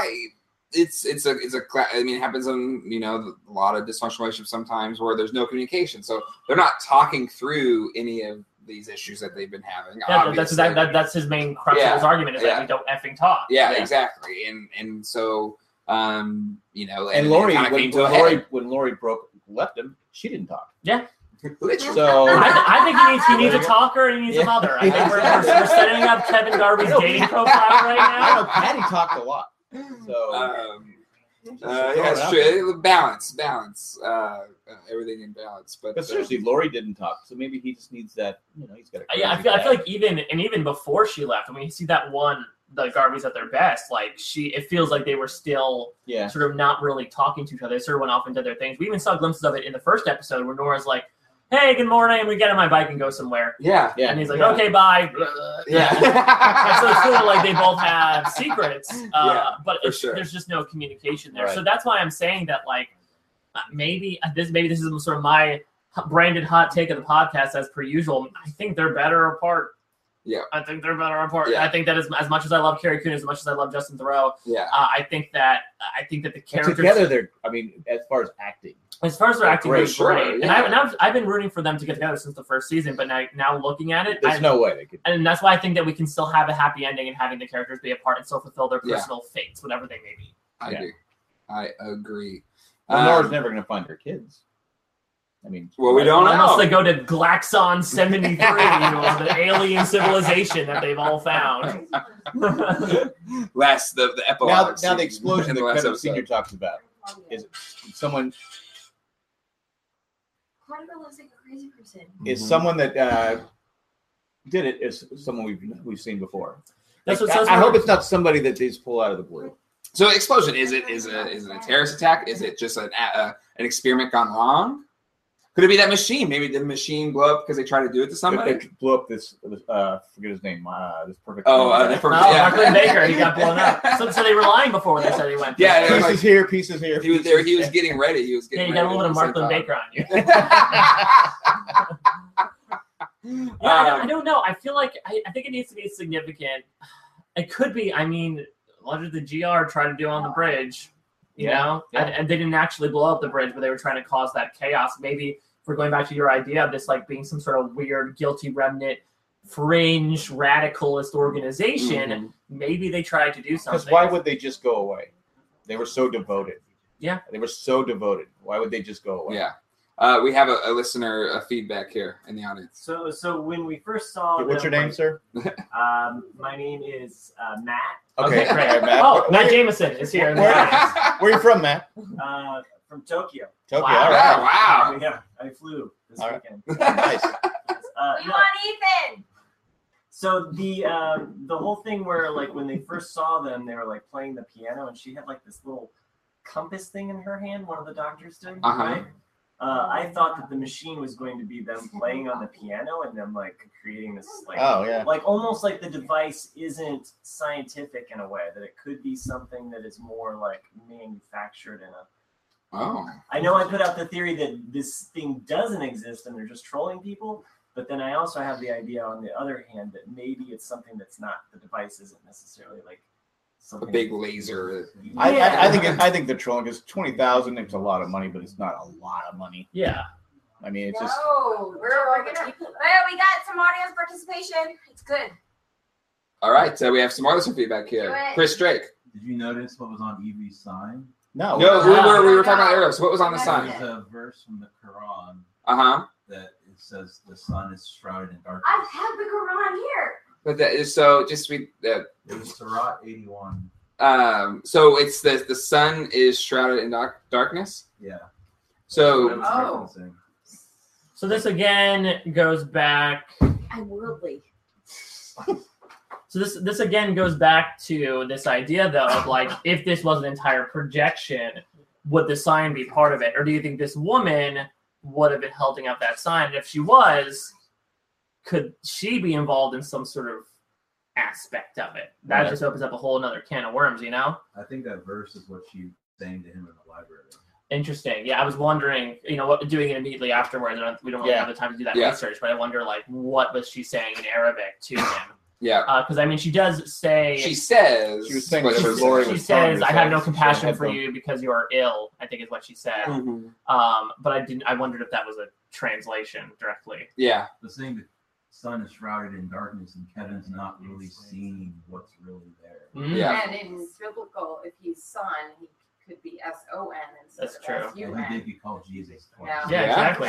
it happens in a lot of dysfunctional relationships sometimes where there's no communication, so they're not talking through any of these issues that they've been having. Yeah, that's his main crux of his argument is that we don't effing talk. Yeah, exactly, and so. And Lori, when Lori left him, she didn't talk. Yeah. So I think he needs a talker and he needs a mother. I think we're setting up Kevin Darby's dating profile right now. I know Patty talked a lot. So it's true. Balance. Everything in balance. But seriously, Lori didn't talk, so maybe he just needs that. He's got. I feel like even before she left, when you see that one. The Garbys at their best, it feels like they were still sort of not really talking to each other. They sort of went off and did their things. We even saw glimpses of it in the first episode where Nora's like, hey, good morning, and we get on my bike and go somewhere. Yeah. And he's like, okay, bye. Yeah. And so it's sort of like they both have secrets, but there's just no communication there. Right. So that's why I'm saying that, maybe this is sort of my branded hot take of the podcast as per usual. I think they're better apart. Yeah, I think they're better apart. Yeah. I think that as much as I love Carrie Coon, as much as I love Justin Theroux, I think that the characters together they're. As far as acting, they're great. Sure, and I've been rooting for them to get together since the first season. But now looking at it, there's no way they could. And that's why I think that we can still have a happy ending and having the characters be apart and still fulfill their personal fates, whatever they may be. I agree. Well, Nora's never going to find her kids. We don't know. Unless they go to Glaxon 73, the alien civilization that they've all found. The epilogue. Now the explosion that Kevin Sr. talks about is someone. Carnival looks like a crazy person. Is someone that did it is someone we've seen before. I hope it's not somebody that they just pull out of the blue. So explosion is it a terrorist attack? Is it just an experiment gone wrong? Could it be that machine? Maybe did the machine blow up because they tried to do it to somebody? They blew up this. Forget his name. This perfect. Marklin Baker. He got blown up. So they were lying before when they said he went. Yeah, pieces here. He was there. He was getting ready. You got a little bit of Marklin Baker on you. I don't know. I feel like I think it needs to be significant. It could be. What did the GR try to do on the bridge? And they didn't actually blow up the bridge, but they were trying to cause that chaos. Maybe. If we're going back to your idea of this being some sort of weird, guilty remnant, fringe, radicalist organization, maybe they tried to do something. Because why would they just go away? They were so devoted. Yeah. They were so devoted. Why would they just go away? Yeah. We have a listener feedback here in the audience. So when we first saw what's your name, sir? My name is Matt. Okay, great. Matt. Matt Jameson is here. Where are you from, Matt? From Tokyo. Wow. All right. Wow. Yeah, I flew this weekend. Nice. We want Ethan. So the whole thing where when they first saw them, they were playing the piano, and she had this little compass thing in her hand. One of the doctors did, right? I thought that the machine was going to be them playing on the piano and them creating this almost like the device isn't scientific in a way, that it could be something that is more manufactured in a. Oh. I know I put out the theory that this thing doesn't exist and they're just trolling people, but then I also have the idea on the other hand that maybe it's something that's not, the device isn't necessarily something. A big laser. I think they're trolling because $20,000 is a lot of money, but it's not a lot of money. Yeah. I mean, it's just. No, we're gonna. Well, we got some audience participation. It's good. All right, so we have some more listener feedback here. Chris Drake. Did you notice what was on Evie's sign? No, we were talking about earlier. So what was on the sign? There's a verse from the Quran. That it says the sun is shrouded in darkness. I have the Quran here. But that is so just we. It was Surah 81. So it's the sun is shrouded in darkness. Yeah. So. So this again goes back. I'm worldly. So this again goes back to this idea though of like, if this was an entire projection, would the sign be part of it, or do you think this woman would have been holding up that sign? And if she was, could she be involved in some sort of aspect of it? That just opens up a whole another can of worms, you know? I think that verse is what she's saying to him in the library. Interesting. Yeah, I was wondering, what doing it immediately afterwards. We don't really have the time to do that research, but I wonder, like, what was she saying in Arabic to him? Yeah. Because, I mean, she does say... She says... She was saying she says, I have no compassion for you because you are ill, I think is what she said. Mm-hmm. But I wondered if that was a translation directly. Yeah. The saying the sun is shrouded in darkness and Kevin's not really seeing what's really there. Mm-hmm. Yeah. And in biblical, if he's son, he could be S-O-N instead That's of true. S-U-N. And he did get called Jesus. Yeah, exactly.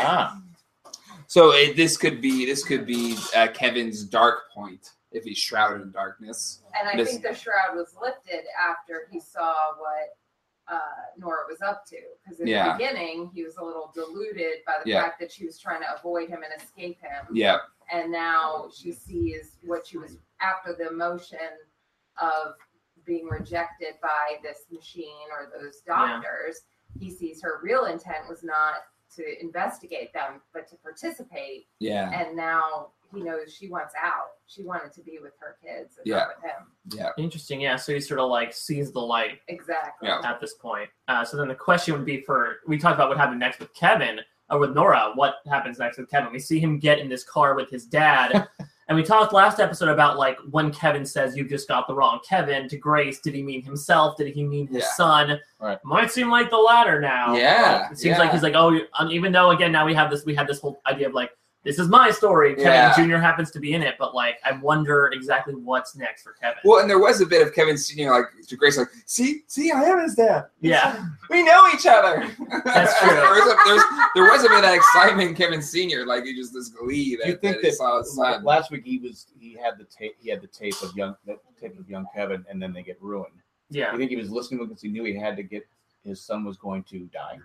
So this could be Kevin's dark point if he's shrouded in darkness. And I think the shroud was lifted after he saw what Nora was up to. Because in the beginning, he was a little deluded by the fact that she was trying to avoid him and escape him. Yeah. And now she sees what she was after the emotion of being rejected by this machine or those doctors. He sees her real intent was not to investigate them, but to participate. Yeah. And now he knows she wants out. She wanted to be with her kids and not with him. Yeah. Interesting. Yeah. So he sort of like sees the light. Exactly. At this point. So then the question would be we talked about what happened next with Kevin, or with Nora. What happens next with Kevin? We see him get in this car with his dad. And we talked last episode about like when Kevin says you just got the wrong Kevin to Grace. Did he mean himself? Did he mean his son? Right. Might seem like the latter now. Yeah. It seems like he's like, even though again now we had this whole idea of like, this is my story. Kevin Jr. happens to be in it, but like I wonder exactly what's next for Kevin. Well, and there was a bit of Kevin Sr. like to Grace, like, see, I am his dad. Yeah, we know each other. That's true. there was a bit of that excitement, Kevin Sr. Like he just this glee that, Do you think that he saw his son. Last week he had the tape of young Kevin, and then they get ruined. Yeah. You think he was listening because he knew he had to get his son was going to die,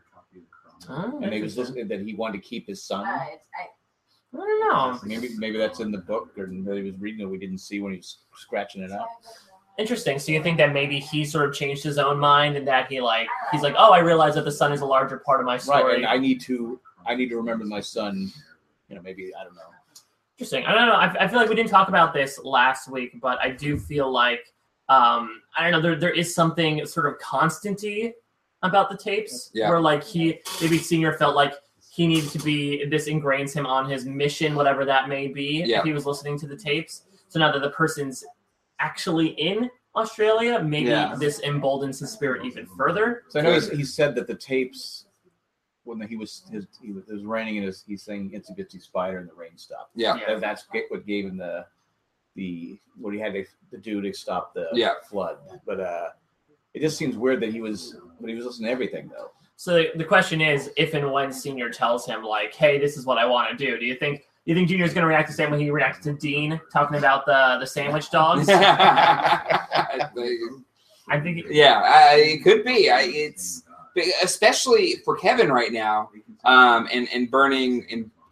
and he was listening that he wanted to keep his son. I don't know. Maybe that's in the book, or maybe he was reading it. We didn't see when he was scratching it out. Interesting. So you think that maybe he sort of changed his own mind, and that he's like, oh, I realize that the son is a larger part of my story. Right, and I need to remember my son. Maybe I don't know. Interesting. I don't know. I feel like we didn't talk about this last week, but I do feel like I don't know. There is something sort of constant-y about the tapes, where like maybe Senior felt like he needed to be, this ingrains him on his mission, whatever that may be, if he was listening to the tapes. So now that the person's actually in Australia, maybe this emboldens his spirit even further. So I know he said that the tapes, when it was raining, and he's saying "Itsy Bitsy Spider" and the rain stopped. Yeah. That's what gave him what he had to do to stop the flood. But it just seems weird that he was listening to everything though. So the question is, if and when Senior tells him, like, hey, this is what I want to do, do you think Junior's going to react the same way he reacts to Dean talking about the sandwich dogs? I think it could be. It's especially for Kevin right now, and burning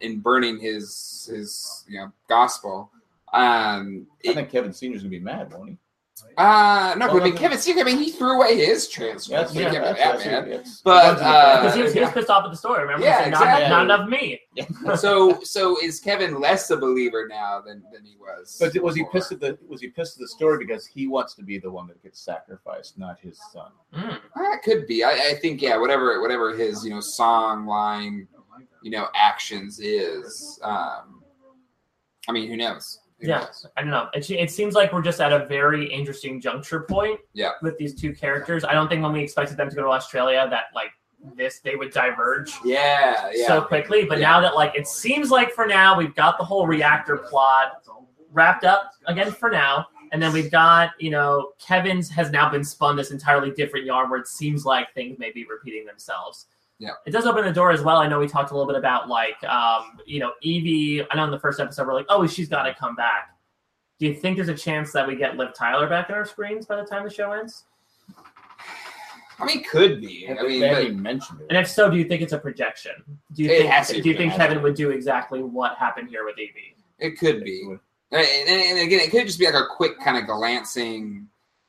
his gospel. I think Kevin Senior's going to be mad, won't he? No, but Kevin Senior, he threw away his transcript. But because he was pissed off at the story. Remember, he said, not enough me. So is Kevin less a believer now than he was? But was he pissed at the story because he wants to be the one that gets sacrificed, not his son? That could be. I think whatever his song line actions is. Who knows? I don't know. It seems like we're just at a very interesting juncture point with these two characters. I don't think when we expected them to go to Australia that like they would diverge Yeah. so quickly. But now that like it seems like for now we've got the whole reactor plot wrapped up again for now. And then we've got, Kevin's has now been spun this entirely different yarn where it seems like things may be repeating themselves. Yeah. It does open the door as well. I know we talked a little bit about Evie. I know in the first episode we're like, oh, she's got to come back. Do you think there's a chance that we get Liv Tyler back on our screens by the time the show ends? I mean, could be. They mentioned it. And if so, do you think it's a projection? Do you think Kevin would do exactly what happened here with Evie? It could be. And again, it could just be like a quick kind of glancing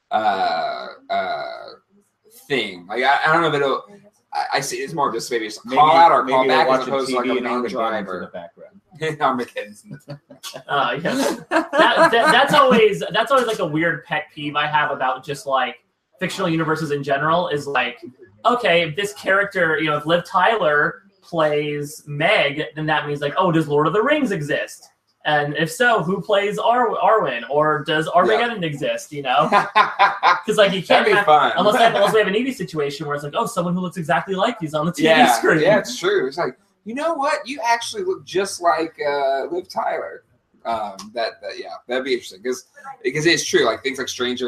thing. Like I don't know if it'll. I see it's more just maybe a call out or call back as opposed to like a main driver. In the background. Armageddon's in the that's always like a weird pet peeve I have about just like fictional universes in general. Is like, okay, if this character, if Liv Tyler plays Meg, then that means like, oh, does Lord of the Rings exist? And if so, who plays Arwen? Or does Armageddon exist, Because like you can't unless we have an Evie situation where it's like, oh, someone who looks exactly like he's on the TV screen. Yeah, it's true. It's like, you know what? You actually look just like Liv Tyler. That'd be interesting because it's true. Like things like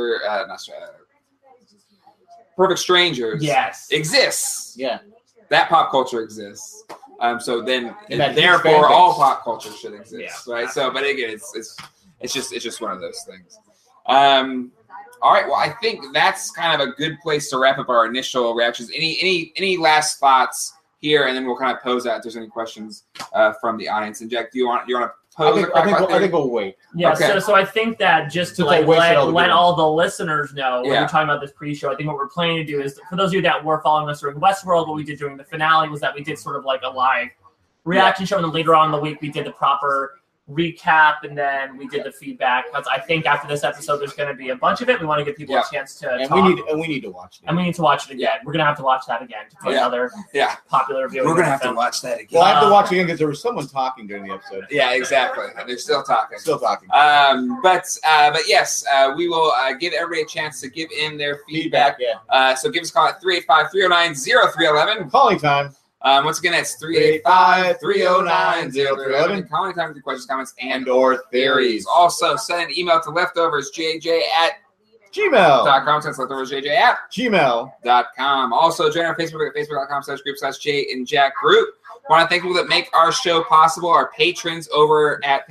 Perfect Strangers, exists. Yeah, that pop culture exists. So then, therefore, all pop culture should exist, right? So, but again, it's just one of those things. All right. Well, I think that's kind of a good place to wrap up our initial reactions. Any last thoughts here, and then we'll kind of pose that if there's any questions from the audience. And Jack, do you want to pose? I think we'll wait. Yeah. Okay. So I think that just to let all the listeners know when we're talking about this pre-show, I think what we're planning to do is for those of you that were following us during Westworld, what we did during the finale was that we did sort of like a live reaction show, and then later on in the week we did the proper recap, and then we did the feedback because I think after this episode there's going to be a bunch of it. We want to give people a chance to talk. We need to watch it. And we need to watch it again. We're going to have to watch that again to put another popular viewing. We're going to have to watch that again. Well, I have to watch it again because there was someone talking during the episode. Yeah, exactly. And they're still talking. But yes, we will give everybody a chance to give in their feedback. So give us a call at 385-309-0311. Calling time. Once again, that's 385-309-0311. Calling time with your questions, comments, and or theories. Also, send an email to leftoversjj@gmail.com. Send leftoversjj@gmail.com. Also, join our Facebook at facebook.com/group/Jay and Jack group. Want to thank people that make our show possible, our patrons over at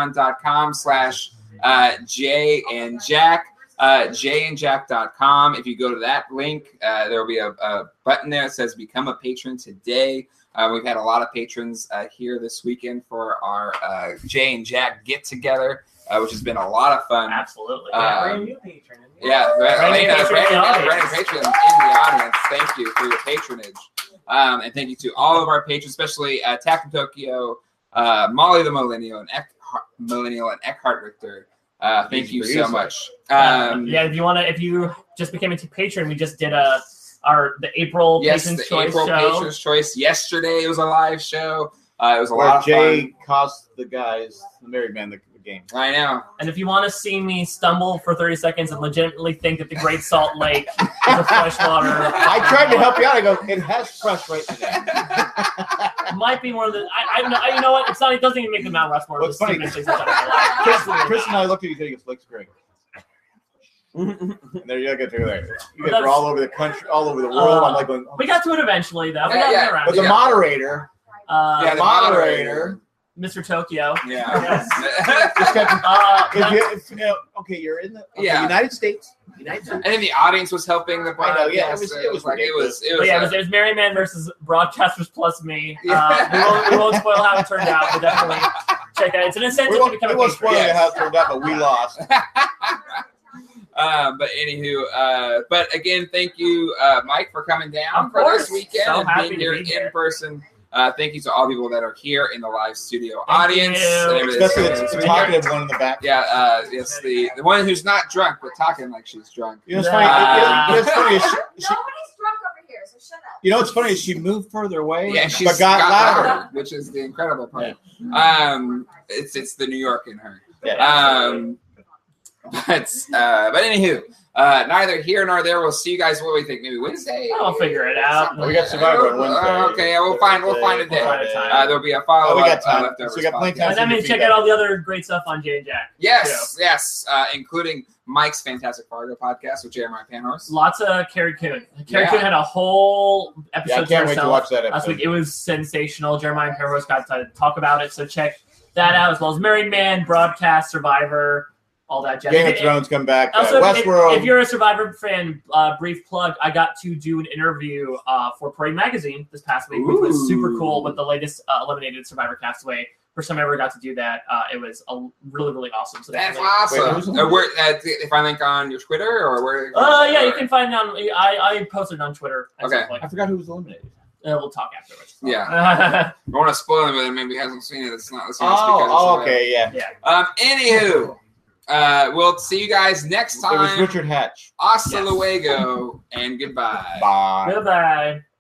patreon.com/Jay and Jack. jayandjack.com. If you go to that link, there will be a button there that says become a patron today. We've had a lot of patrons here this weekend for our Jay and Jack get together, which has been a lot of fun. Absolutely. Brand new patron. Brand new patron in the audience. Thank you for your patronage. And thank you to all of our patrons, especially Tack Tokyo, Molly the Millennial, and Eckhart Richter. Thank you so much. If you just became a patron, we just did the April Patrons Choice show. Patrons Choice. Yesterday it was a live show. It was a lot of fun. Jay cost the married man, the game. I know. And if you want to see me stumble for 30 seconds and legitimately think that the Great Salt Lake is a freshwater, I tried to help you out. I go, it has fresh right today. Might be one of the. You know what? It's not. It doesn't even make the Mount Rushmore. Well, it's funny. Chris and I looked at each other and looks great. There you go. You guys are all over the country, all over the world. I'm like going. We got to it eventually, though. But the moderator. The moderator. Mr. Tokyo. Yeah. You're in the United States. And then the audience was helping the podcast. I know, yeah, it was Merry Man versus Broadcasters plus me. We won't spoil how it turned out, but definitely check that. It's an incentive to become a patron. We won't spoil how it turned out, but we lost. But anywho, but again, thank you, Mike, for coming down for this weekend and being here in person. Thank you to all people that are here in the live studio audience. Especially the talkative one in the back. Yeah, yes, the one who's not drunk but talking like she's drunk. You know, it's funny. It's funny. Nobody's drunk over here, so shut up. You know what's funny is she moved further away, but got louder, which is the incredible part. Yeah. It's the New York in her. Yeah. But anywho, neither here nor there. We'll see you guys. What do we think? Maybe Wednesday. I'll figure it out. We got Survivor on Wednesday. Okay, we'll find a day. There'll be a follow-up. We got time. So we got plenty of time. And that means check out all the other great stuff on Jay and Jack. Yes, including Mike's Fantastic Fargo podcast with Jeremiah Panhorse. Lots of Carrie Coon. Carrie Coon had a whole episode. I can't wait to watch that episode. Last week. It was sensational. Jeremiah Panhorse got to talk about it, so check that out, as well as Married Man, Broadcast, Survivor, all that jazz. Game of Thrones come back. Also, Westworld. If you're a Survivor fan, brief plug, I got to do an interview for Parade Magazine this past week, which was super cool with the latest eliminated Survivor castaway. First time I ever got to do that. It was really, really awesome. So that's awesome. If I link on your Twitter or where? Yeah, you can find it on. I posted it on Twitter. Okay. I forgot who was eliminated. We'll talk afterwards. Yeah. I want to spoil it, but maybe he hasn't seen it. It's not. Okay, yeah. Anywho. We'll see you guys next time. It was Richard Hatch. Hasta luego and goodbye. Bye. Goodbye.